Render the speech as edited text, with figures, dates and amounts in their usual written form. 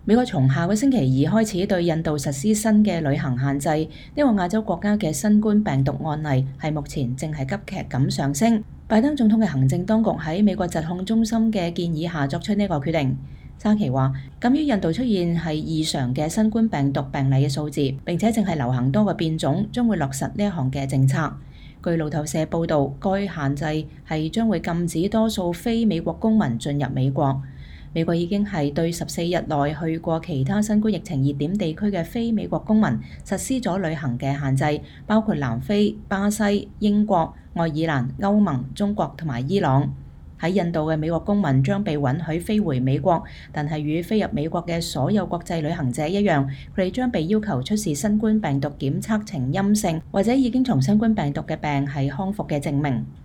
美國從下個星期二開始對印度實施新嘅旅行限制，呢個亞洲國家嘅新冠病毒案例係目前正係急劇咁上升。拜登總統嘅行政當局喺美國疾控中心嘅建議下作出呢個決定。沙奇話，鑑於印度出現係異常嘅新冠病毒病例嘅數字，並且正係流行多個變種，將會落實呢一項嘅政策。據路透社報導，該限制係將會禁止多數非美國公民進入美國。美國已經係對14日內去過其他新冠疫情熱點地區嘅非美國公民實施咗旅行嘅限制，包括南非、巴西、英國、愛爾蘭、歐盟、中國同埋伊朗。喺印度嘅美國公民將被允許飛回美國，但係與飛入美國嘅所有國際旅行者一樣，佢哋將被要求出示新冠病毒檢測呈陰性，或者已經從新冠病毒嘅病係康復嘅證明。